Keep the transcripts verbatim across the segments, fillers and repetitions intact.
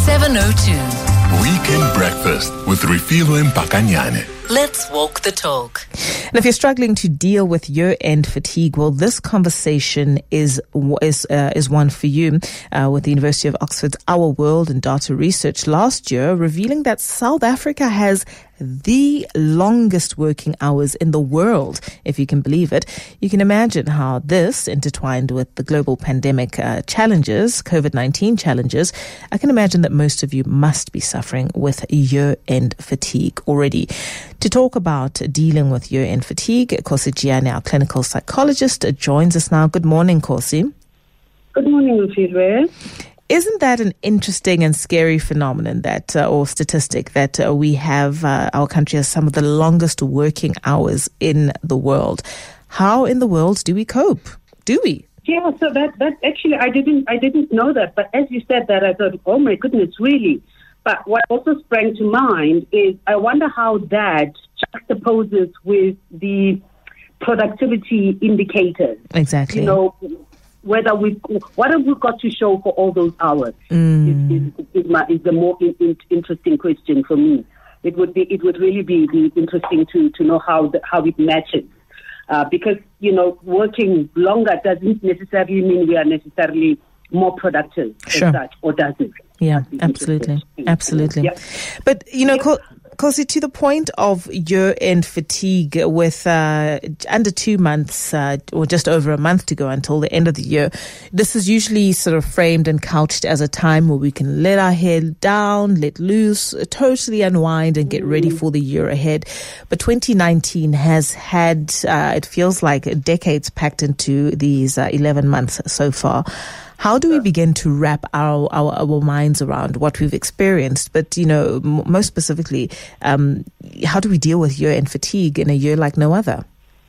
seven oh two. Weekend Breakfast with Refilwe Mpakanyane. Let's walk the talk. And if you're struggling to deal with year-end fatigue, well, this conversation is is uh, is one for you. Uh, with the University of Oxford's Our World and Data Research last year revealing that South Africa has the longest working hours in the world, if you can believe it. You can imagine how this, intertwined with the global pandemic uh, challenges, COVID nineteen challenges, I can imagine that most of you must be suffering with year-end fatigue already. To talk about dealing with year-end fatigue, Kosi Giani, our clinical psychologist, joins us now. Good morning, Kosi. Good morning, Refilwe. Isn't that an interesting and scary phenomenon that, uh, or statistic, that uh, we have, uh, our country has some of the longest working hours in the world? How in the world do we cope? Do we? Yeah, so that, that actually, I didn't, I didn't know that. But as you said that, I thought, oh my goodness, really? But what also sprang to mind is I wonder how that juxtaposes with the productivity indicators. Exactly. You know, whether we, what have we got to show for all those hours? Mm. Is, is, is, my, is the more in, in, interesting question for me. It would be, it would really be, be interesting to to know how the, how it matches, uh, because you know, working longer doesn't necessarily mean we are necessarily more productive Sure. as such, or does it? Yeah, absolutely, absolutely. Yeah. But you know, Yeah. Kosi, to the point of year-end fatigue, with uh, under two months uh, or just over a month to go until the end of the year, this is usually sort of framed and couched as a time where we can let our head down, let loose, totally unwind and get ready for the year ahead. But twenty nineteen has had, uh, it feels like decades packed into these uh, eleven months so far. How do we begin to wrap our, our, our minds around what we've experienced? But, you know, m- most specifically, um, how do we deal with year-end fatigue in a year like no other?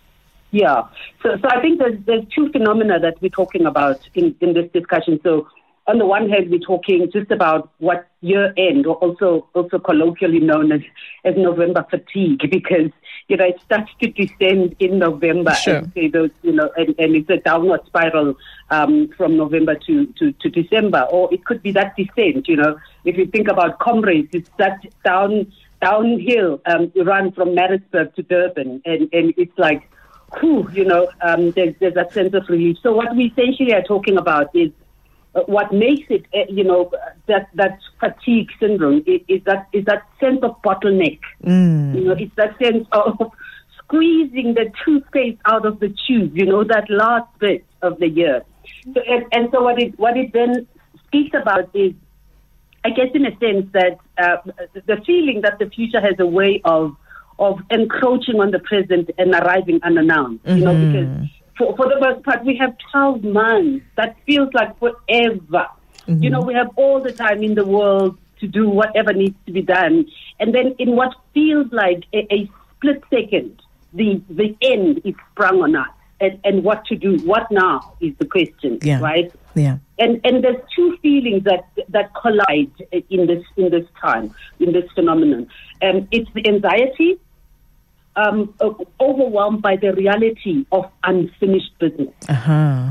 Yeah. So, so I think there's, there's two phenomena that we're talking about in, in this discussion. So on the one hand, we're talking just about what year-end, or also also colloquially known as, as November fatigue, because, you know, it starts to descend in November. Sure. And, say those, you know, and, and it's a downward spiral um, from November to, to, to December. Or it could be that descent, you know. If you think about comrades, it's that down downhill um, run from Maritzburg to Durban. And, and it's like, whew, you know, um, there's, there's that sense of relief. So what we essentially are talking about is uh, what makes it, uh, you know, that, that fatigue syndrome is, is that is that sense of bottleneck. Mm. You know, it's that sense of squeezing the toothpaste out of the tube, you know, that last bit of the year. So, and, and so what it, what it then speaks about is, I guess in a sense that uh, the feeling that the future has a way of of encroaching on the present and arriving unannounced, you know, Mm-hmm. because for, for the most part, we have twelve months. That feels like forever. Mm-hmm. You know, we have all the time in the world to do whatever needs to be done. And then in what feels like a, a split second, the, the end is sprung on us. And, and what to do, what now is the question, Yeah. right? Yeah. And and there's two feelings that that collide in this in this time, in this phenomenon. Um, it's the anxiety, um, uh, overwhelmed by the reality of unfinished business, Uh-huh.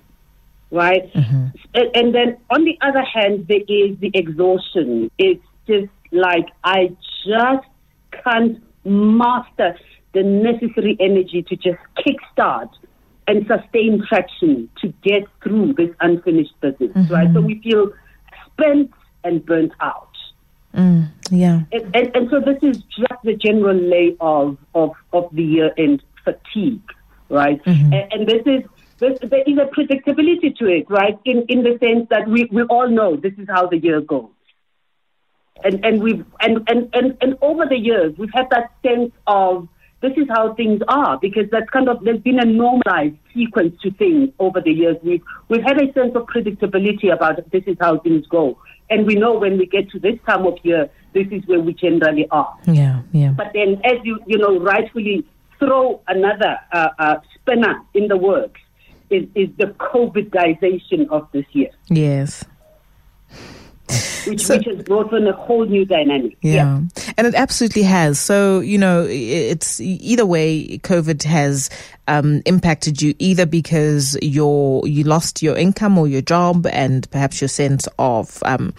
right? Mm-hmm. And, and then on the other hand, there is the exhaustion. It's just like, I just can't master the necessary energy to just kickstart and sustain traction to get through this unfinished business, Mm-hmm. right? So we feel spent and burnt out. Mm, yeah. And, and, and so this is just the general lay of, of, of the year-end fatigue, right? Mm-hmm. And, and this is, this, there is a predictability to it, right? In, in the sense that we, we all know this is how the year goes. And, and, we've, and, and, and, and over the years, we've had that sense of, this is how things are, because that's kind of, there's been a normalized sequence to things over the years. We've, we've had a sense of predictability about this is how things go. And we know when we get to this time of year, this is where we generally are. Yeah, yeah. But then as you, you know, rightfully throw another uh, uh, spinner in the works is, is the COVIDization of this year. Yes. Which, So- which has brought on a whole new dynamic. Yeah. And it absolutely has. So, you know, it's either way, COVID has um, impacted you either because you're, you lost your income or your job and perhaps your sense of, um,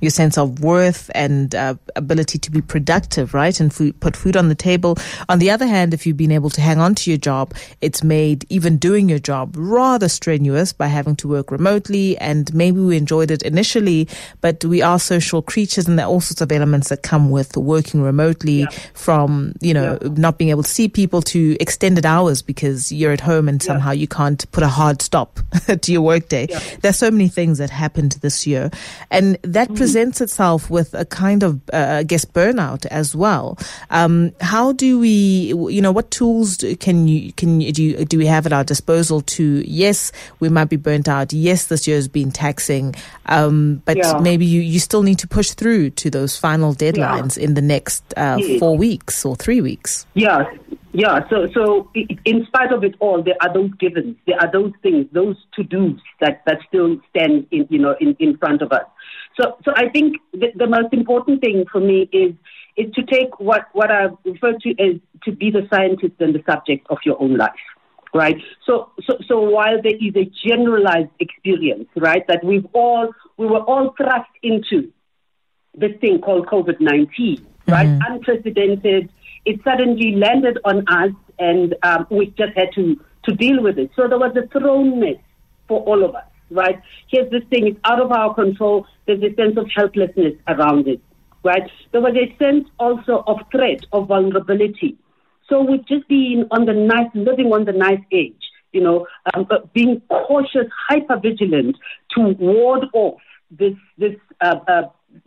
your sense of worth and uh, ability to be productive, right? And food, put food on the table. On the other hand, if you've been able to hang on to your job, it's made even doing your job rather strenuous by having to work remotely. And maybe we enjoyed it initially, but we are social creatures, and there are all sorts of elements that come with working remotely, yeah. from, you know, yeah. not being able to see people to extended hours because you're at home and somehow yeah. you can't put a hard stop to your workday. Yeah. There's so many things that happened this year. And that mm-hmm. presents itself with a kind of, uh, I guess, burnout as well. Um, how do we, you know, what tools can you, can you, do, you, do we have at our disposal to, yes, we might be burnt out. Yes, this year has been taxing, um, but yeah. maybe you, you still need to push through to those final deadlines yeah. in the next uh, yes. four weeks or three weeks. Yeah. Yeah, so so in spite of it all, there are those givens, there are those things, those to-dos that, that still stand in, you know, in, in front of us. So so I think the, the most important thing for me is is to take what, what I refer to as to be the scientist and the subject of your own life, right? So so so while there is a generalized experience, right, that we've all we were all thrust into this thing called COVID nineteen, right, mm-hmm. unprecedented. It suddenly landed on us, and um, we just had to, to deal with it. So there was a thrownness for all of us, right? Here's this thing, it's out of our control. There's a sense of helplessness around it, right? There was a sense also of threat, of vulnerability. So we've just been on the knife, living on the knife edge, you know, um, being cautious, hyper-vigilant to ward off this, this uh, uh,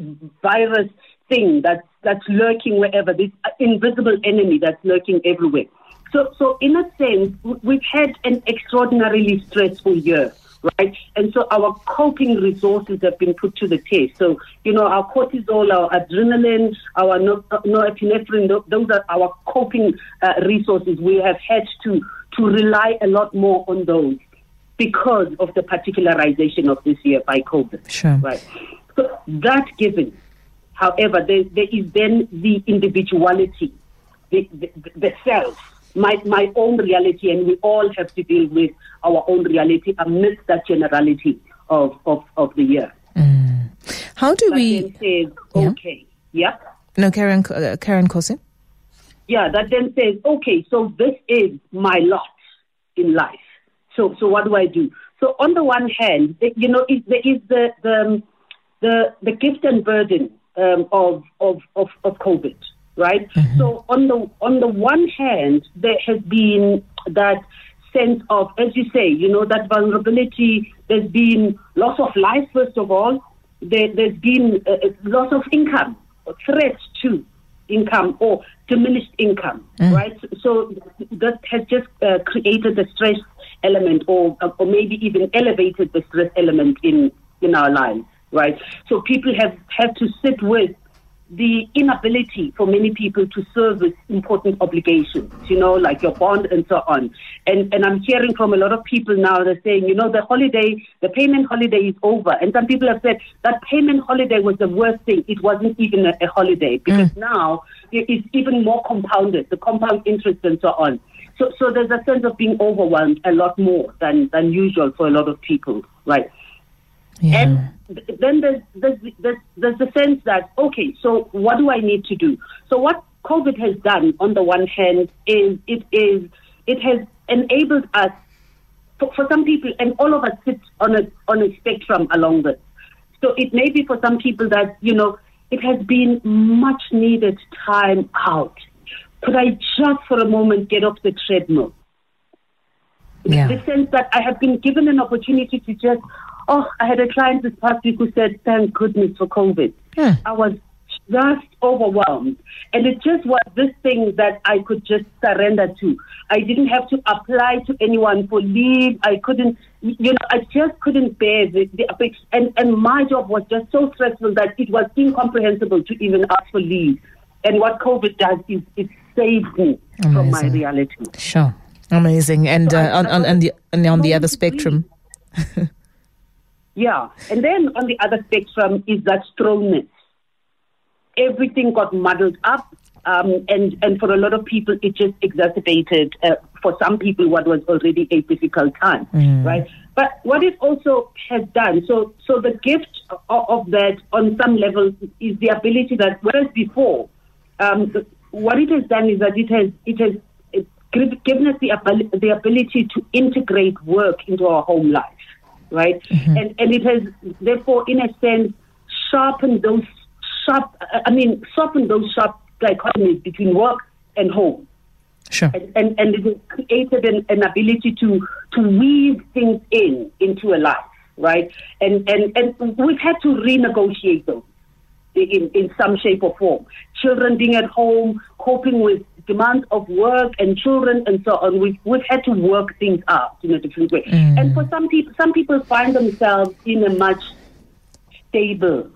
virus thing that's that's lurking wherever, this invisible enemy that's lurking everywhere. So, so in a sense, we've had an extraordinarily stressful year, right? And so our coping resources have been put to the test. So, you know, our cortisol, our adrenaline, our norepinephrine, those are our coping uh, resources. We have had to to rely a lot more on those because of the particularization of this year by COVID, sure. right? So that given. However, there, there is then the individuality, the, the, the self, my, my own reality, and we all have to deal with our own reality amidst that generality of, of, of the year. Mm. How do that we... then says, okay, yeah? yeah? No, Karen, uh, Karen Kosi? Yeah, that then says, okay, so this is my lot in life. So so what do I do? So on the one hand, you know, it, there is the, the, the, the gift and burden Um, of, of, of, of COVID, right? Mm-hmm. So on the on the one hand, there has been that sense of, as you say, you know, that vulnerability. There's been loss of life, first of all. There, there's been uh, loss of income, threat to income or diminished income, mm. right? So that has just uh, created the stress element, or or maybe even elevated the stress element in, in our lives. Right, so people have, have to sit with the inability for many people to service important obligations, you know, like your bond and so on. And and I'm hearing from a lot of people now, they're saying, you know, the holiday, the payment holiday is over. And some people have said that payment holiday was the worst thing. It wasn't even a, a holiday because mm. now it's even more compounded, the compound interest and so on. So so there's a sense of being overwhelmed a lot more than, than usual for a lot of people, right? Yeah. And then there's, there's, there's, there's the sense that, okay, so what do I need to do? So what COVID has done, on the one hand, is it is it has enabled us, for, for some people, and all of us sit on a on a spectrum along this. So it may be for some people that, you know, it has been much needed time out. Could I just for a moment get off the treadmill? Yeah. The sense that I have been given an opportunity to just, oh, I had a client this past week who said, thank goodness for COVID. Yeah. I was just overwhelmed. And it just was this thing that I could just surrender to. I didn't have to apply to anyone for leave. I couldn't, you know, I just couldn't bear the, the and, and my job was just so stressful that it was incomprehensible to even ask for leave. And what COVID does is it saves me Amazing. From my reality. Sure. Amazing. And so uh, on, on, on the, and on the other spectrum. Yeah. And then on the other spectrum is that strongness. Everything got muddled up. Um, and, and for a lot of people, it just exacerbated, uh, for some people, what was already a difficult time, mm. right? But what it also has done, so so the gift of, of that on some level is the ability that, whereas before, um, what it has done is that it has it has given us the, abil- the ability to integrate work into our home life, right? Mm-hmm. And and it has therefore, in a sense, sharpened those sharp, I mean, softened those sharp dichotomies between work and home. Sure. And, and, and it has created an, an ability to, to weave things in into a life, right? And, and, and we've had to renegotiate those in, in some shape or form. Children being at home, coping with demands of work and children and so on. We've, we've had to work things out in a different way. Mm. And for some people, some people find themselves in a much stable,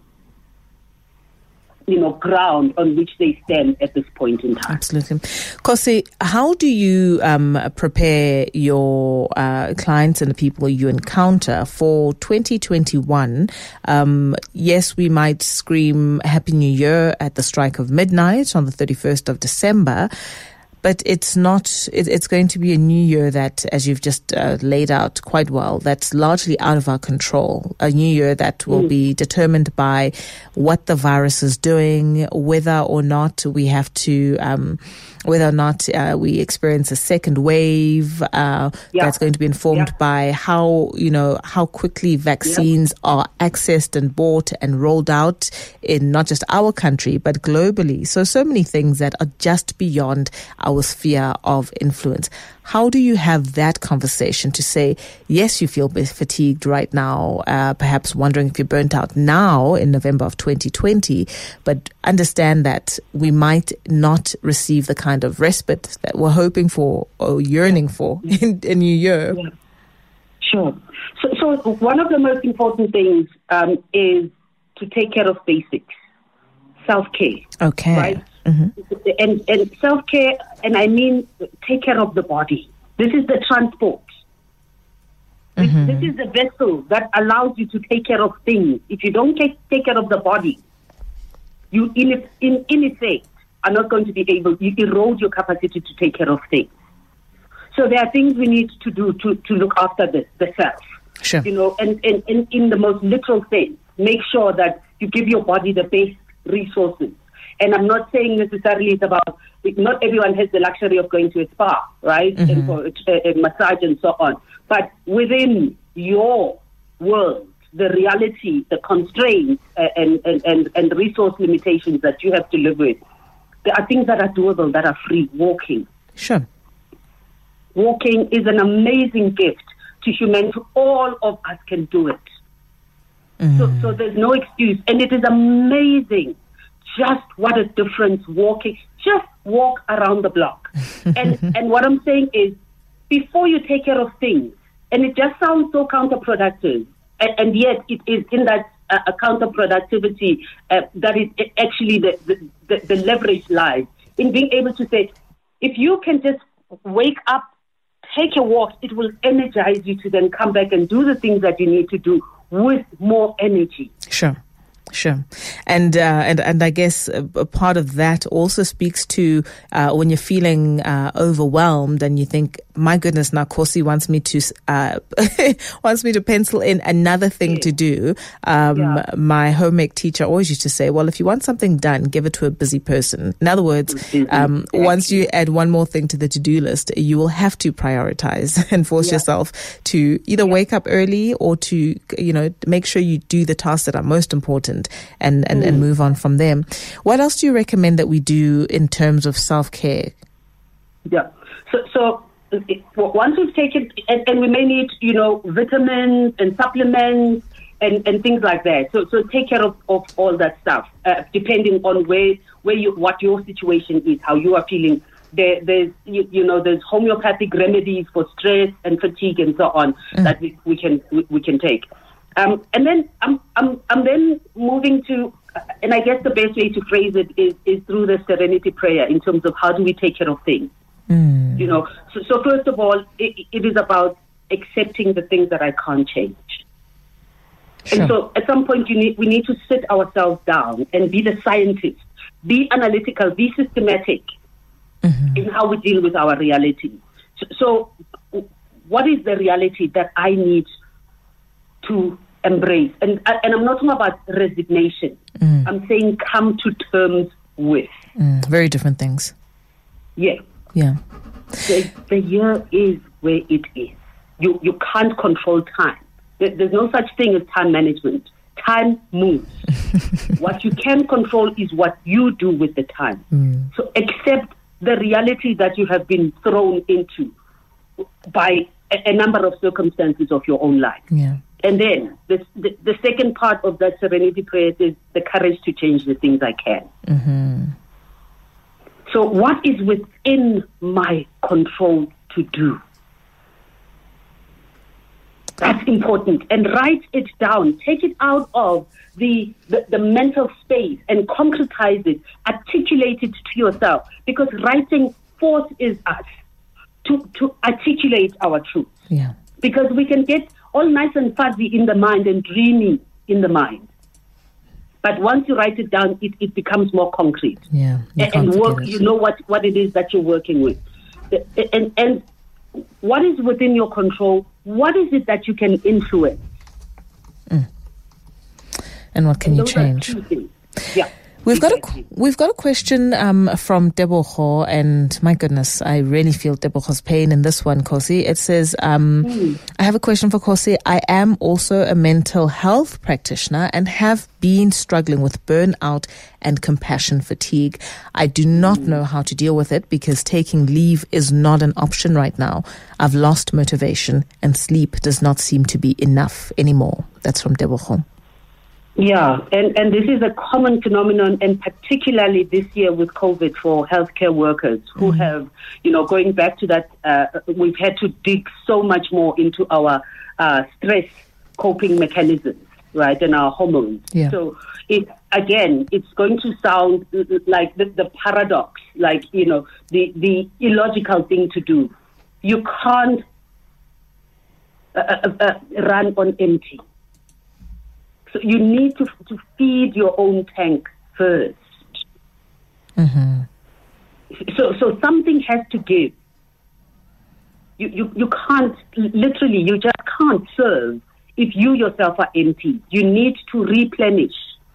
you know, ground on which they stand at this point in time. Absolutely. Kosi, how do you um, prepare your uh, clients and the people you encounter for twenty twenty-one? Um, yes, we might scream Happy New Year at the strike of midnight on the thirty-first of December, but it's not, it, it's going to be a new year that, as you've just uh, laid out quite well, that's largely out of our control. A new year that will mm. be determined by what the virus is doing, whether or not we have to, um, whether or not uh, we experience a second wave. Uh, yeah. That's going to be informed yeah. by how, you know, how quickly vaccines yeah. are accessed and bought and rolled out in not just our country, but globally. So, so many things that are just beyond our sphere of influence. How do you have that conversation to say, yes, you feel fatigued right now, uh, perhaps wondering if you're burnt out now in November of twenty twenty, but understand that we might not receive the kind of respite that we're hoping for or yearning for in a new year? Yeah. Sure. So, so one of the most important things um, is to take care of basics, self-care. Okay. Right? Mm-hmm. And, and self-care, and I mean take care of the body. This is the transport. Mm-hmm. This, this is the vessel that allows you to take care of things. If you don't take, take care of the body, you in, in, in effect are not going to be able, you erode your capacity to take care of things. So there are things we need to do to, to look after the, the self. Sure. You know, and, and, and in the most literal sense, make sure that you give your body the best resources. And I'm not saying necessarily it's about, not everyone has the luxury of going to a spa, right? Mm-hmm. And for a, a massage and so on. But within your world, the reality, the constraints uh, and, and, and, and resource limitations that you have to live with, there are things that are doable, that are free. Walking. Sure. Walking is an amazing gift to humanity. All of us can do it. Mm-hmm. So, so there's no excuse. And it is amazing just what a difference walking, just walk around the block. and and what I'm saying is, before you take care of things, and it just sounds so counterproductive, and, and yet it is in that uh, counterproductivity uh, that is actually the, the, the, the leverage lies in being able to say, if you can just wake up, take a walk, it will energize you to then come back and do the things that you need to do with more energy. Sure. Sure. And, uh, and, and I guess a, a part of that also speaks to, uh, when you're feeling, uh, overwhelmed and you think, my goodness, now Kosi wants me to, uh, wants me to pencil in another thing yeah. to do. Um, yeah. My home ec teacher always used to say, well, if you want something done, give it to a busy person. In other words, um, exactly. once you add one more thing to the to-do list, you will have to prioritize and force yeah. yourself to either yeah. wake up early or to, you know, make sure you do the tasks that are most important and, and, mm. and move on from them. What else do you recommend that we do in terms of self-care? Yeah. So, so it, once we've taken, and, and we may need, you know, vitamins and supplements and, and things like that. So, so take care of, of all that stuff, uh, depending on where, where you, what your situation is, how you are feeling. There, there's, you, you know, there's homeopathic remedies for stress and fatigue and so on mm. that we, we can, we, we can take. Um, and then I'm, I'm, I'm then moving to, uh, and I guess the best way to phrase it is, is through the serenity prayer in terms of how do we take care of things. Mm. You know, so, so first of all, it, it is about accepting the things that I can't change. Sure. And so at some point you need, we need to sit ourselves down and be the scientist, be analytical, be systematic mm-hmm. in how we deal with our reality. So, so what is the reality that I need to embrace. And, and I'm not talking about resignation. Mm. I'm saying come to terms with. Mm, very different things. Yeah. Yeah. The, the year is where it is. You you can't control time. There, there's no such thing as time management. Time moves. What you can control is what you do with the time. Mm. So accept the reality that you have been thrown into by a, a number of circumstances of your own life. Yeah. And then the, the the second part of that serenity prayer is the courage to change the things I can. Mm-hmm. So what is within my control to do? That's important. And write it down. Take it out of the, the, the mental space and concretize it. Articulate it to yourself. Because writing forces us to, to articulate our truth. Yeah. Because we can get all nice and fuzzy in the mind and dreamy in the mind. But once you write it down, it, it becomes more concrete. Yeah. And, and work, you know what, what it is that you're working with. And, and what is within your control? What is it that you can influence? Mm. And what can and you change? Yeah. We've exactly. got a we've got a question um, from Deboho, and my goodness, I really feel Deboho's pain in this one, Kosi. It says, um, mm. I have a question for Kosi. I am also a mental health practitioner and have been struggling with burnout and compassion fatigue. I do not mm. know how to deal with it because taking leave is not an option right now. I've lost motivation and sleep does not seem to be enough anymore. That's from Deboho. Yeah, and, and this is a common phenomenon, and particularly this year with COVID for healthcare workers who mm-hmm. have, you know, going back to that, uh, we've had to dig so much more into our uh, stress coping mechanisms, right, and our hormones. Yeah. So, it, again, it's going to sound like the, the paradox, like, you know, the, the illogical thing to do. You can't uh, uh, uh, run on empty. So you need to to feed your own tank first. Mm-hmm. So so something has to give. You, you you can't, literally, you just can't serve if you yourself are empty. You need to replenish.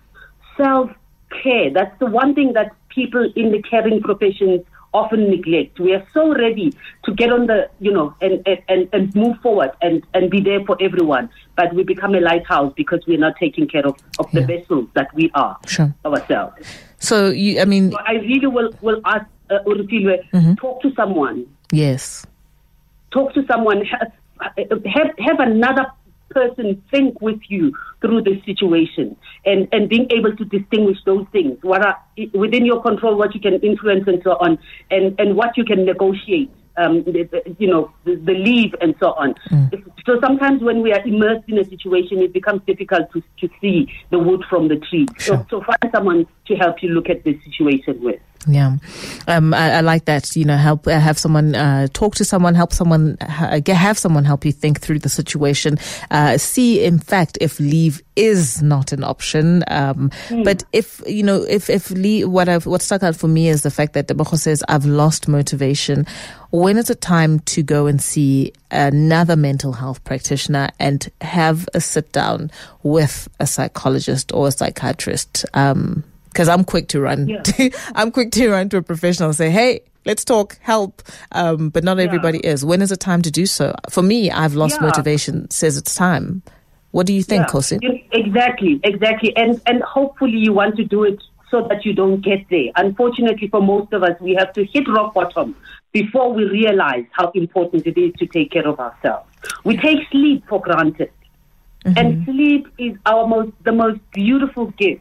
Self-care, that's the one thing that people in the caring professions often neglect. We are so ready to get on the, you know, and, and, and move forward and, and be there for everyone. But we become a lighthouse because we're not taking care of, of yeah. the vessels that we are sure. ourselves. So, you, I mean... So I really will, will ask uh, Urufilwe, mm-hmm. talk to someone. Yes. Talk to someone. Have, have, have another person think with you through this situation, and, and being able to distinguish those things, what are within your control, what you can influence and so on, and, and what you can negotiate, um, the, the, you know, the, the leave and so on. Mm. So sometimes when we are immersed in a situation, it becomes difficult to, to see the wood from the tree. Sure. So, so find someone to help you look at the situation with. Yeah, um, I, I like that. You know, help uh, have someone uh, talk to someone, help someone uh, have someone help you think through the situation. Uh, see, in fact, if leave is not an option. Um, mm. But if you know, if if leave, what I've, what stuck out for me is the fact that Deboho says, "I've lost motivation." When is it time to go and see another mental health practitioner and have a sit down with a psychologist or a psychiatrist? Um, Because I'm quick to run. Yeah. To, I'm quick to run to a professional and say, hey, let's talk, help. Um, but not everybody yeah. is. When is it time to do so? For me, I've lost yeah. motivation, says it's time. What do you think, yeah. Kosi? Exactly, exactly. And, and hopefully you want to do it so that you don't get there. Unfortunately, for most of us, we have to hit rock bottom before we realize how important it is to take care of ourselves. We take sleep for granted. Mm-hmm. And sleep is our most, the most beautiful gift.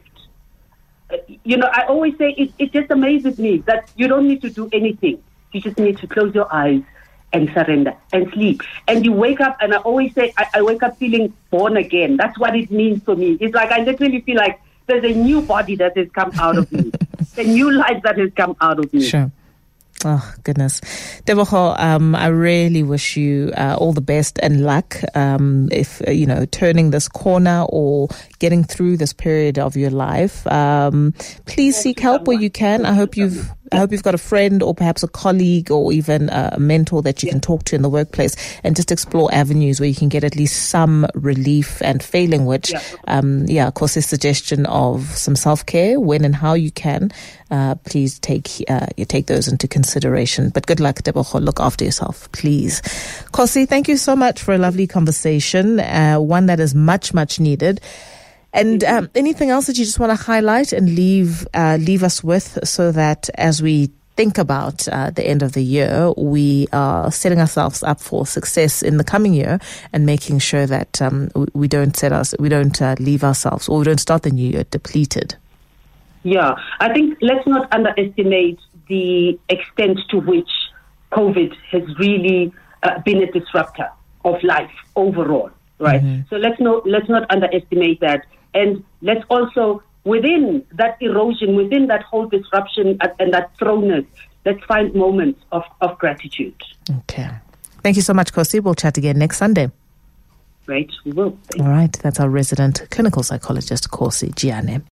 You know, I always say it, it just amazes me that you don't need to do anything. You just need to close your eyes and surrender and sleep. And you wake up, and I always say I, I wake up feeling born again. That's what it means for me. It's like I literally feel like there's a new body that has come out of me, a new life that has come out of me. Sure. Oh, goodness. Deboho, um, I really wish you uh, all the best and luck um, if, uh, you know, turning this corner or getting through this period of your life. Um, please seek help where you can. I hope you've I hope you've got a friend or perhaps a colleague or even a mentor that you yeah. can talk to in the workplace and just explore avenues where you can get at least some relief, and failing which, yeah, um, yeah of course, his suggestion of some self-care when and how you can. Uh, please take uh, you take those into consideration. But good luck, Tebogo. Look after yourself, please. Kosi, thank you so much for a lovely conversation, uh, one that is much, much needed. And um, anything else that you just want to highlight and leave uh, leave us with, so that as we think about uh, the end of the year, we are setting ourselves up for success in the coming year, and making sure that um, we don't set us, we don't uh, leave ourselves, or we don't start the new year depleted. Yeah, I think let's not underestimate the extent to which COVID has really uh, been a disruptor of life overall, right? Mm-hmm. So let's not let's not underestimate that, and let's also, within that erosion, within that whole disruption and that throwness, let's find moments of, of gratitude. Okay, thank you so much, Kosi. We'll chat again next Sunday. Right, we will. All right, that's our resident clinical psychologist, Kosi Giane.